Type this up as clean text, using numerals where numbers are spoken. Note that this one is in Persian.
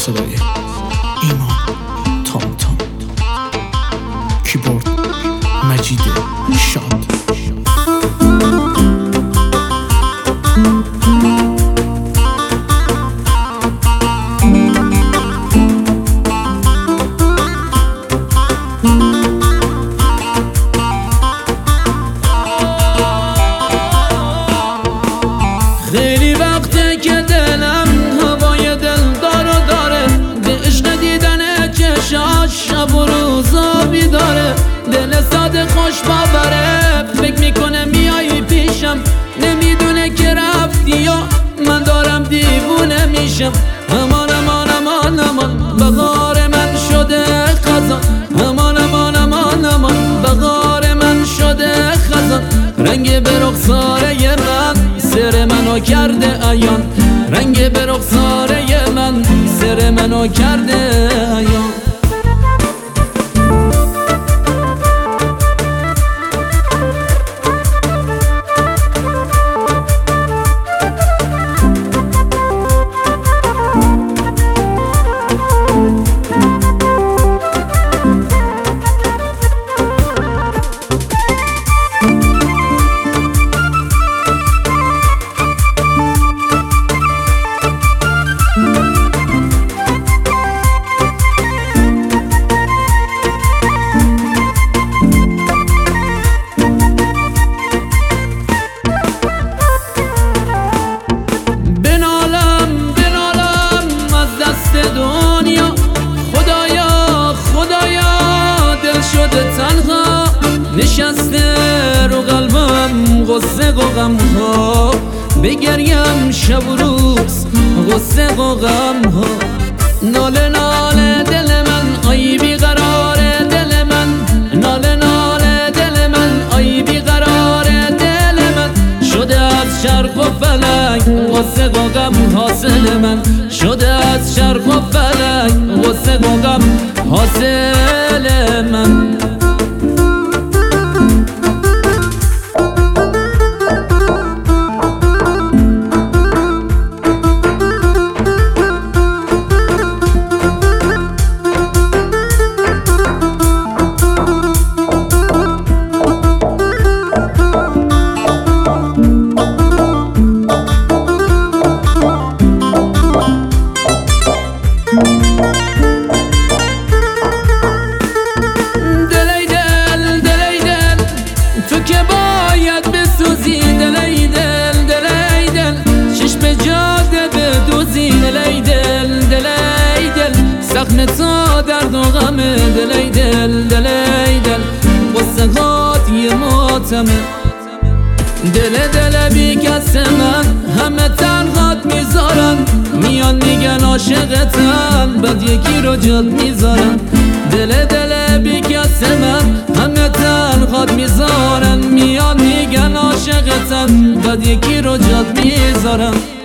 صدای ایمان تام تام، کیبورد مجید شاد. خیلی وقته که دلم هوای دلدارو داره، به عشق دیدن چشاش شب و روزا بیداره. دل ساده خوش باوره، فکر میکنه میایی پیشم، نمیدونه که رفتی یا من دارم دیوونه میشم. امان امان امان امان بهار من شده خزان، امان امان امان امان بهار من شده خزان. رنگ به رخساره من سر منو کرده عیان، رنگ به رخساره من سر منو کرده عیان. تنها نشسته رو قلبم غصه و غم ها، بگریم شب و روز غصه و غم ها. ناله ناله دل من آی بیقرار دل من، ناله ناله دل من آی بیقرار دل من. شده از شرق و فلک غصه و غم حاصل من، شده از شرق و فلک غصه و غم حاصل من. زخم تا درد و غم دلی دل دلی دل، قصه هات یه ماتمه. دل بی کس من همه تنهات میذارن، میان میگن عاشقتن بعد یکی رو جد میذارن. دل بی کس من همه تنهات میذارن، میان میگن عاشقتن بعد یکی رو جد میذارن.